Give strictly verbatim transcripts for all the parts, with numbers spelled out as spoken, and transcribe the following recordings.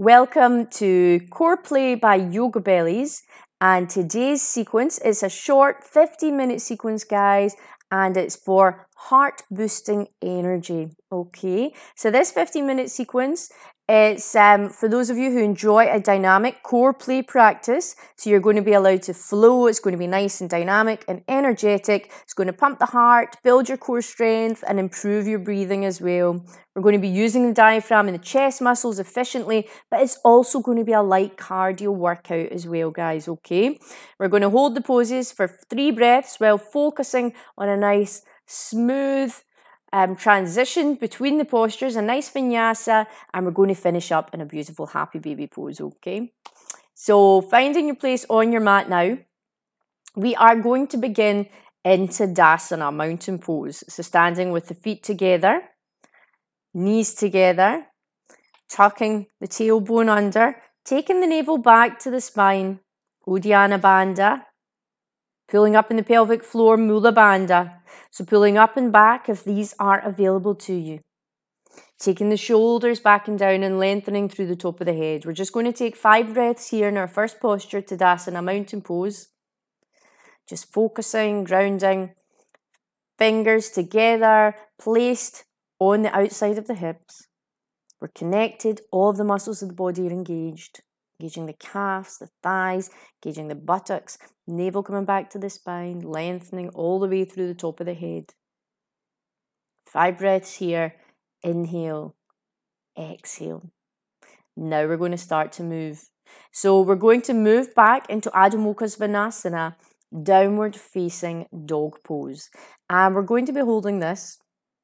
Welcome to Core Play by Yoga Bellies, and today's sequence is a short fifteen minute sequence, guys, and it's for heart boosting energy. Okay, so this fifteen minute sequence, it's um, for those of you who enjoy a dynamic core play practice. So you're going to be allowed to flow. It's going to be nice and dynamic and energetic. It's going to pump the heart, build your core strength, and improve your breathing as well. We're going to be using the diaphragm and the chest muscles efficiently, but it's also going to be a light cardio workout as well, guys, okay? We're going to hold the poses for three breaths while focusing on a nice, smooth um, transition between the postures, a nice vinyasa, and we're going to finish up in a beautiful happy baby pose, okay? So finding your place on your mat now, we are going to begin into Dasana, mountain pose. So standing with the feet together, knees together, tucking the tailbone under, taking the navel back to the spine, Uddiyana Bandha, pulling up in the pelvic floor, Mula Bandha. So pulling up and back if these are available to you. Taking the shoulders back and down and lengthening through the top of the head. We're just going to take five breaths here in our first posture, Tadasana, mountain pose. Just focusing, grounding, fingers together, placed on the outside of the hips. We're connected, all of the muscles of the body are engaged. Engaging the calves, the thighs, engaging the buttocks, navel coming back to the spine, lengthening all the way through the top of the head. Five breaths here. Inhale, exhale. Now we're going to start to move. So we're going to move back into Adho Mukha Svanasana, downward facing dog pose. And we're going to be holding this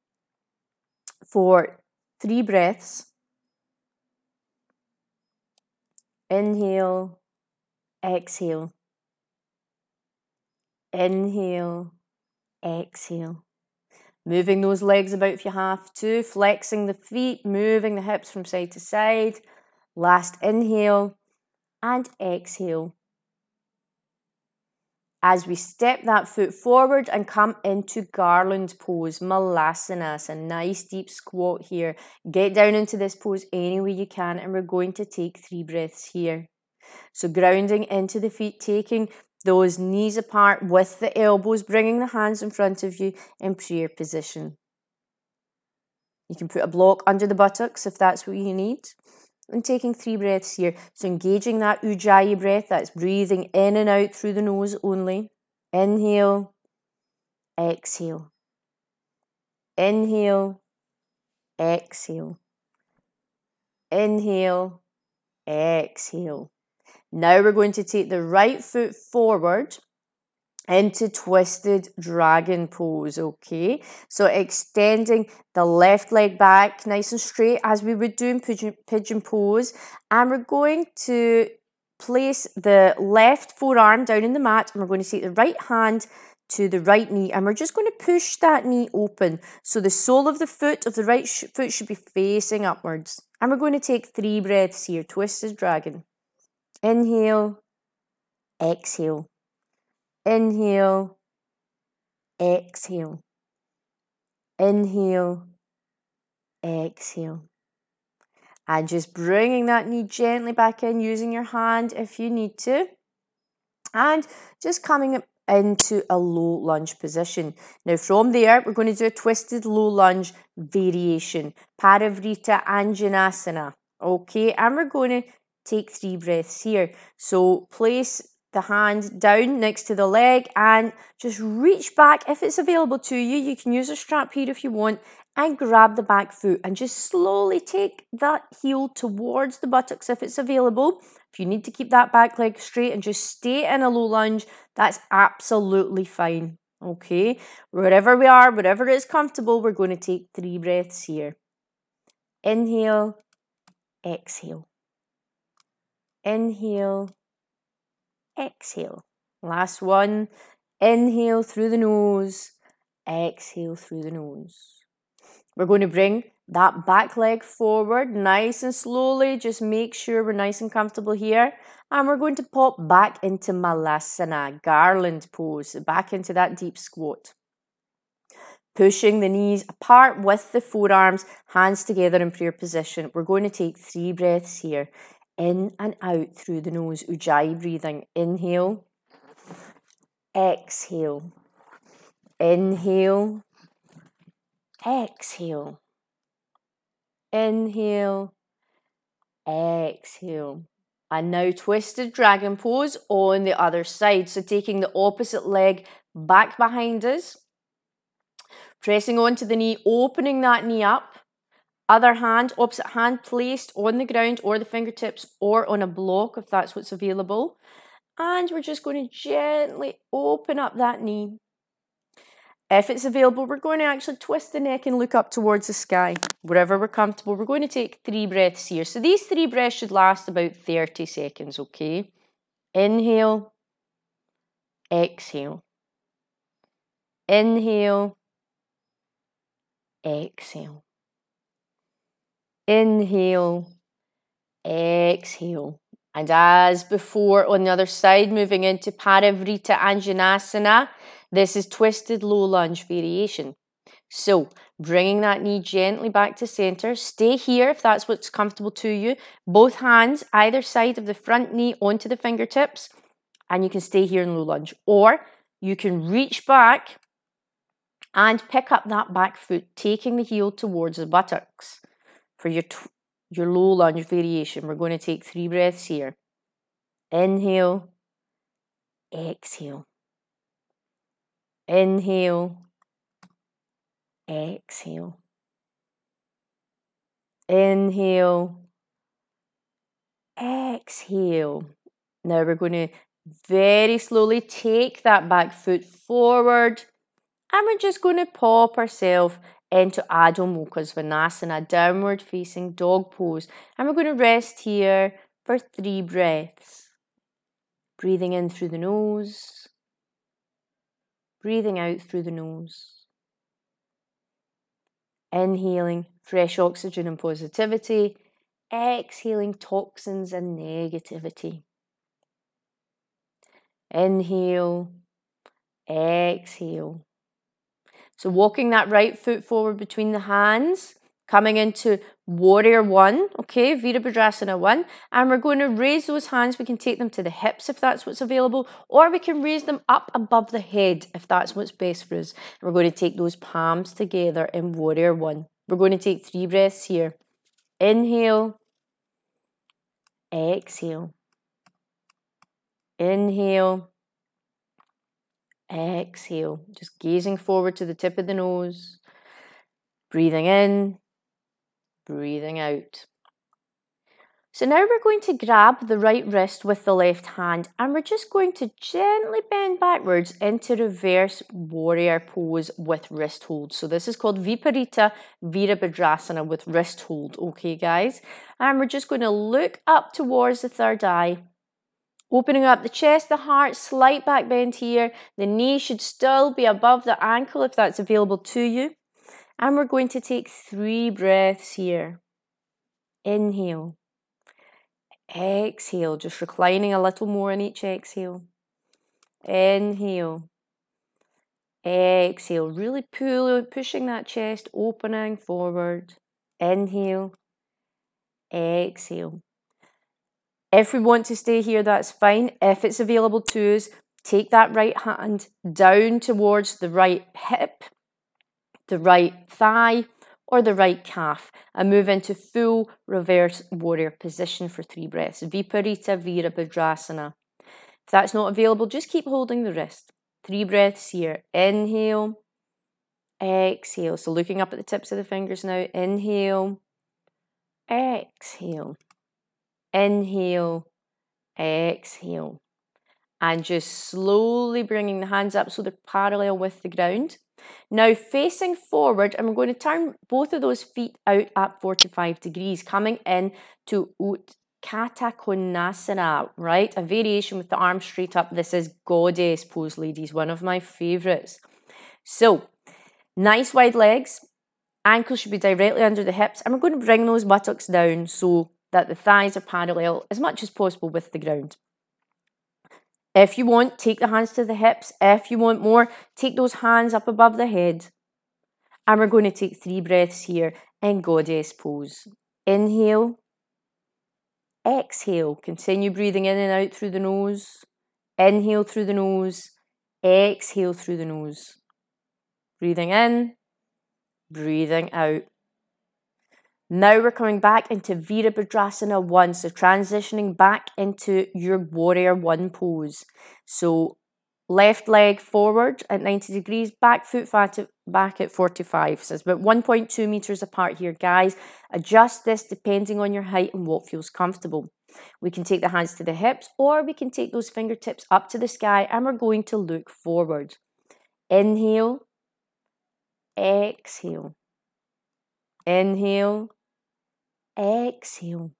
for three breaths. Inhale, exhale. Inhale, exhale. Moving those legs about if you have to, flexing the feet, moving the hips from side to side. Last inhale and exhale. As we step that foot forward and come into garland pose, Malasana, it's a nice deep squat here. Get down into this pose any way you can, and we're going to take three breaths here. So grounding into the feet, taking those knees apart with the elbows, bringing the hands in front of you in prayer position. You can put a block under the buttocks if that's what you need. And taking three breaths here. So engaging that Ujjayi breath, that's breathing in and out through the nose only. Inhale, exhale. Inhale, exhale. Inhale, exhale. Now we're going to take the right foot forward into twisted dragon pose, okay? So extending the left leg back nice and straight as we would do in pigeon, pigeon pose. And we're going to place the left forearm down in the mat, and we're going to take the right hand to the right knee, and we're just going to push that knee open. So the sole of the foot of the right sh foot should be facing upwards. And we're going to take three breaths here, twisted dragon. Inhale, exhale. Inhale, exhale. Inhale, exhale. And just bringing that knee gently back in, using your hand if you need to. And just coming into a low lunge position. Now from there, we're going to do a twisted low lunge variation. Parivrtta Anjanasana. Okay, and we're going to take three breaths here. So place the hand down next to the leg and just reach back. If it's available to you, you can use a strap here if you want, and grab the back foot and just slowly take that heel towards the buttocks if it's available. If you need to keep that back leg straight and just stay in a low lunge, that's absolutely fine. Okay, wherever we are, wherever is comfortable, we're going to take three breaths here. Inhale, exhale. Inhale, exhale. Last one. Inhale through the nose. Exhale through the nose. We're going to bring that back leg forward nice and slowly. Just make sure we're nice and comfortable here. And we're going to pop back into Malasana, garland pose, back into that deep squat. Pushing the knees apart with the forearms, hands together in prayer position. We're going to take three breaths here. In and out through the nose, Ujjayi breathing. Inhale, exhale, inhale, exhale, inhale, exhale. And now twisted dragon pose on the other side. So taking the opposite leg back behind us, pressing onto the knee, opening that knee up. Other hand, opposite hand placed on the ground or the fingertips or on a block if that's what's available. And we're just going to gently open up that knee. If it's available, we're going to actually twist the neck and look up towards the sky. Wherever we're comfortable, we're going to take three breaths here. So these three breaths should last about thirty seconds, okay? Inhale, exhale. Inhale, exhale. Inhale, exhale. And as before, on the other side, moving into Parivrtta Anjanasana. This is twisted low lunge variation. So, bringing that knee gently back to center. Stay here if that's what's comfortable to you. Both hands either side of the front knee onto the fingertips. And you can stay here in low lunge. Or you can reach back and pick up that back foot, taking the heel towards the buttocks. For your, your low lunge variation, we're going to take three breaths here. Inhale, exhale. Inhale, exhale. Inhale, exhale. Now we're going to very slowly take that back foot forward and we're just going to pop ourselves into Adho Mukha Svanasana, downward facing dog pose. And we're going to rest here for three breaths. Breathing in through the nose. Breathing out through the nose. Inhaling fresh oxygen and positivity. Exhaling toxins and negativity. Inhale. Exhale. So walking that right foot forward between the hands. Coming into warrior one, okay, Virabhadrasana one, and we're going to raise those hands. We can take them to the hips if that's what's available, or we can raise them up above the head if that's what's best for us. And we're going to take those palms together in warrior one. We're going to take three breaths here. Inhale, exhale, inhale, exhale. Just gazing forward to the tip of the nose, breathing in, breathing out. So now we're going to grab the right wrist with the left hand and we're just going to gently bend backwards into reverse warrior pose with wrist hold. So this is called Viparita Virabhadrasana with wrist hold, okay guys? And we're just going to look up towards the third eye, opening up the chest, the heart, slight back bend here. The knee should still be above the ankle if that's available to you. And we're going to take three breaths here. Inhale. Exhale, just reclining a little more in each exhale. Inhale. Exhale, really pull, pushing that chest, opening forward. Inhale. Exhale. If we want to stay here, that's fine. If it's available to us, take that right hand down towards the right hip, the right thigh or the right calf and move into full reverse warrior position for three breaths. Viparita Virabhadrasana. If that's not available, just keep holding the wrist. Three breaths here. Inhale, exhale. So looking up at the tips of the fingers now. Inhale, exhale. Inhale, exhale. And just slowly bringing the hands up so they're parallel with the ground. Now facing forward, and we're going to turn both of those feet out at forty-five degrees, coming in to Utthita Konasana, right? A variation with the arms straight up. This is goddess pose, ladies, one of my favorites. So, nice wide legs, ankles should be directly under the hips, and we're going to bring those buttocks down so that the thighs are parallel as much as possible with the ground. If you want, take the hands to the hips. If you want more, take those hands up above the head. And we're going to take three breaths here in goddess pose. Inhale, exhale. Continue breathing in and out through the nose. Inhale through the nose, exhale through the nose. Breathing in, breathing out. Now we're coming back into Virabhadrasana one, so transitioning back into your warrior one pose. So left leg forward at ninety degrees, back foot back at forty-five. So it's about one point two meters apart here, guys. Adjust this depending on your height and what feels comfortable. We can take the hands to the hips, or we can take those fingertips up to the sky, and we're going to look forward. Inhale, exhale. Inhale, exhale.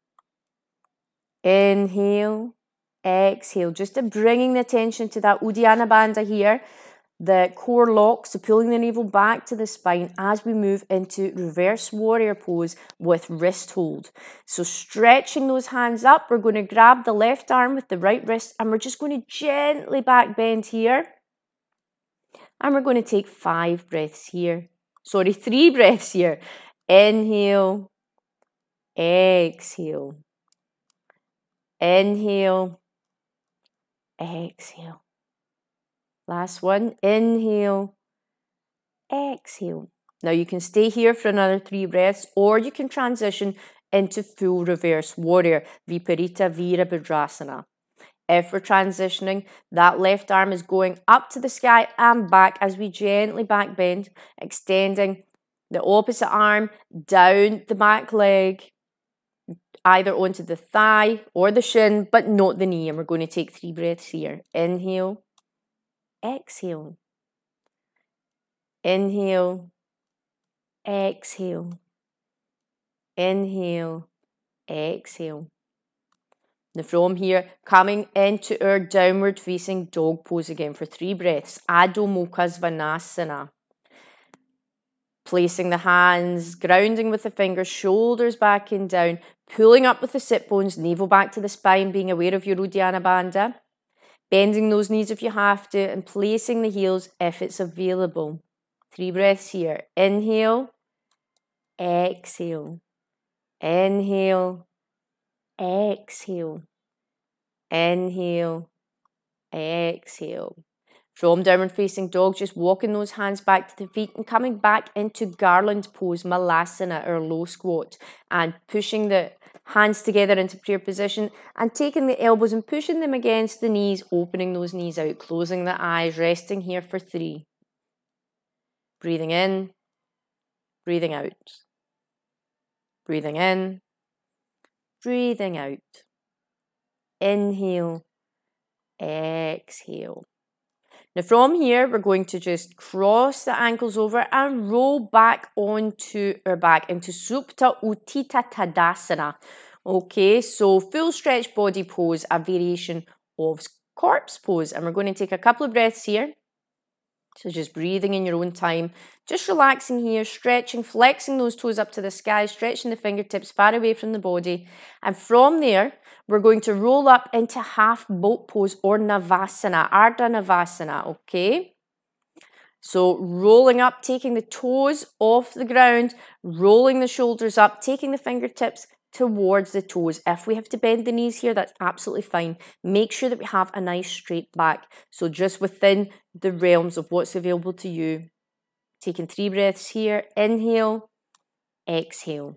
Inhale, exhale. Just to bringing the attention to that Uddiyana Bandha here, the core lock, so pulling the navel back to the spine as we move into reverse warrior pose with wrist hold. So stretching those hands up, we're going to grab the left arm with the right wrist, and we're just going to gently back bend here. And we're going to take five breaths here. Sorry, three breaths here. Inhale, exhale. Inhale, exhale. Last one, inhale, exhale. Now you can stay here for another three breaths, or you can transition into full reverse warrior, Viparita Virabhadrasana. If we're transitioning, that left arm is going up to the sky and back as we gently back bend, extending the opposite arm down the back leg, either onto the thigh or the shin, but not the knee. And we're going to take three breaths here. Inhale, exhale. Inhale, exhale. Inhale, exhale. Now from here, coming into our downward facing dog pose again for three breaths. Adho Mukha Svanasana. Placing the hands, grounding with the fingers, shoulders back and down, pulling up with the sit bones, navel back to the spine, being aware of your Uddiyana Bandha. Bending those knees if you have to, and placing the heels if it's available. Three breaths here. Inhale, exhale. Inhale, exhale. Inhale, exhale. From downward facing dog, just walking those hands back to the feet and coming back into garland pose, Malasana, or low squat, and pushing the hands together into prayer position and taking the elbows and pushing them against the knees, opening those knees out, closing the eyes, resting here for three. Breathing in, breathing out. Breathing in, breathing out. Inhale, exhale. Now from here, we're going to just cross the ankles over and roll back onto our back into Supta Utthita Tadasana. Okay, so full stretch body pose, a variation of corpse pose. And we're going to take a couple of breaths here. So just breathing in your own time, just relaxing here, stretching, flexing those toes up to the sky, stretching the fingertips far away from the body. And from there, we're going to roll up into half boat pose or Navasana, Ardha Navasana, okay? So rolling up, taking the toes off the ground, rolling the shoulders up, taking the fingertips towards the toes. If we have to bend the knees here, that's absolutely fine. Make sure that we have a nice straight back. So just within the realms of what's available to you. Taking three breaths here. Inhale, exhale.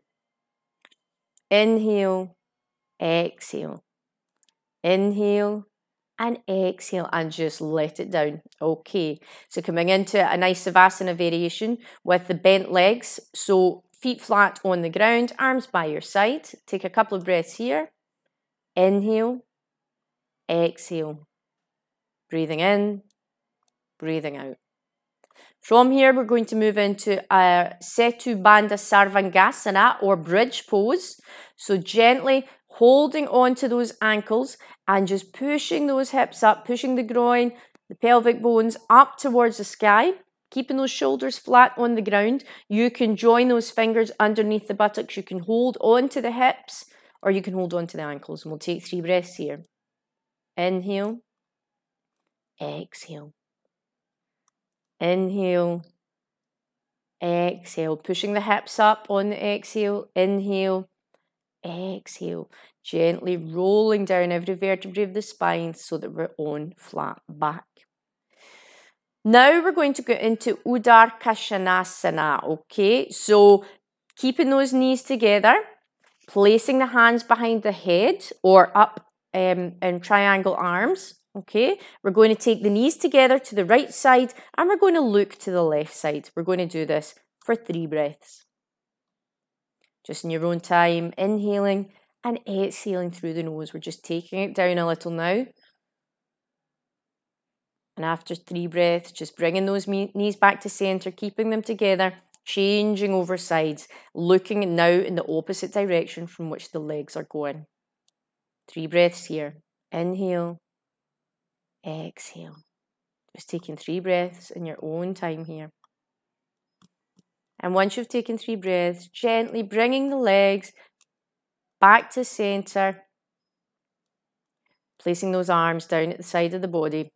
Inhale, exhale. Inhale and exhale, and just let it down. Okay, so coming into a nice Savasana variation with the bent legs. So feet flat on the ground, arms by your side. Take a couple of breaths here. Inhale, exhale. Breathing in, breathing out. From here, we're going to move into a Setu Bandha Sarvangasana or bridge pose. So gently holding on to those ankles and just pushing those hips up, pushing the groin, the pelvic bones up towards the sky. Keeping those shoulders flat on the ground. You can join those fingers underneath the buttocks. You can hold on to the hips or you can hold on to the ankles. And we'll take three breaths here. Inhale, exhale. Inhale, exhale, pushing the hips up on the exhale, inhale, exhale, gently rolling down every vertebrae of the spine so that we're on flat back. Now we're going to go into Udarkashanasana, okay? So keeping those knees together, placing the hands behind the head or up um, in triangle arms, okay? We're going to take the knees together to the right side and we're going to look to the left side. We're going to do this for three breaths. Just in your own time, inhaling and exhaling through the nose. We're just taking it down a little now. And after three breaths, just bringing those knees back to center, keeping them together, changing over sides, looking now in the opposite direction from which the legs are going. Three breaths here. Inhale, exhale. Just taking three breaths in your own time here. And once you've taken three breaths, gently bringing the legs back to center, placing those arms down at the side of the body.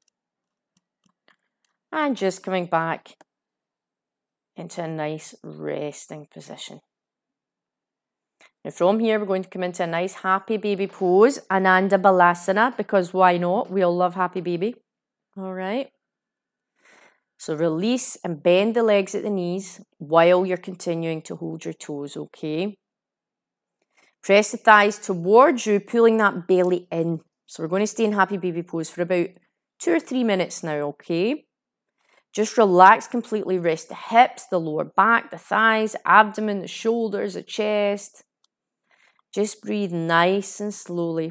And just coming back into a nice resting position. Now from here, we're going to come into a nice happy baby pose, Ananda Balasana, because why not? We all love happy baby. All right. So release and bend the legs at the knees while you're continuing to hold your toes, okay? Press the thighs towards you, pulling that belly in. So we're going to stay in happy baby pose for about two or three minutes now, okay? Just relax completely, rest the hips, the lower back, the thighs, abdomen, the shoulders, the chest. Just breathe nice and slowly.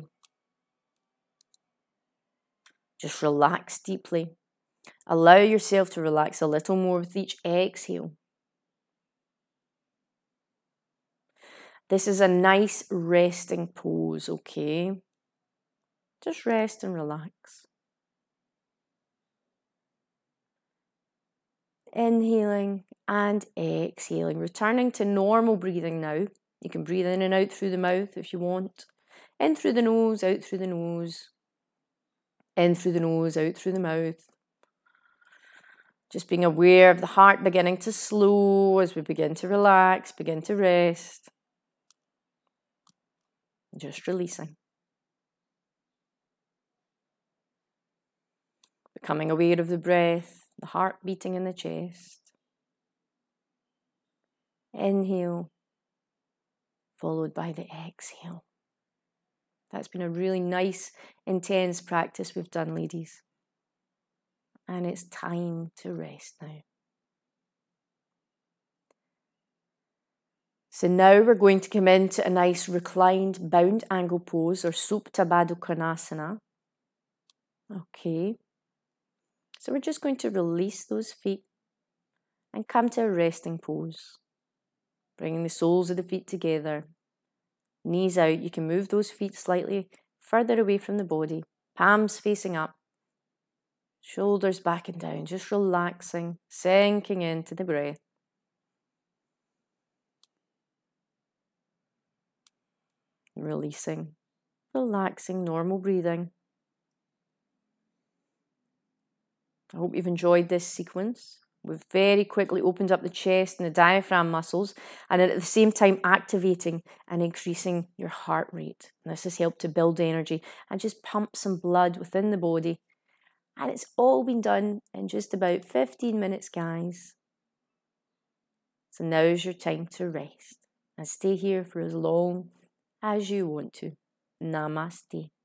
Just relax deeply. Allow yourself to relax a little more with each exhale. This is a nice resting pose, okay? Just rest and relax. Inhaling and exhaling, returning to normal breathing now. You can breathe in and out through the mouth if you want. In through the nose, out through the nose. In through the nose, out through the mouth. Just being aware of the heart beginning to slow as we begin to relax, begin to rest. Just releasing. Becoming aware of the breath. The heart beating in the chest. Inhale, followed by the exhale. That's been a really nice, intense practice we've done, ladies. And it's time to rest now. So now we're going to come into a nice reclined bound angle pose or Supta Baddha Konasana. Okay. So we're just going to release those feet and come to a resting pose. Bringing the soles of the feet together. Knees out. You can move those feet slightly further away from the body. Palms facing up. Shoulders back and down. Just relaxing, sinking into the breath. Releasing. Relaxing, normal breathing. I hope you've enjoyed this sequence. We've very quickly opened up the chest and the diaphragm muscles and at the same time activating and increasing your heart rate. And this has helped to build energy and just pump some blood within the body. And it's all been done in just about fifteen minutes, guys. So now's your time to rest and stay here for as long as you want to. Namaste.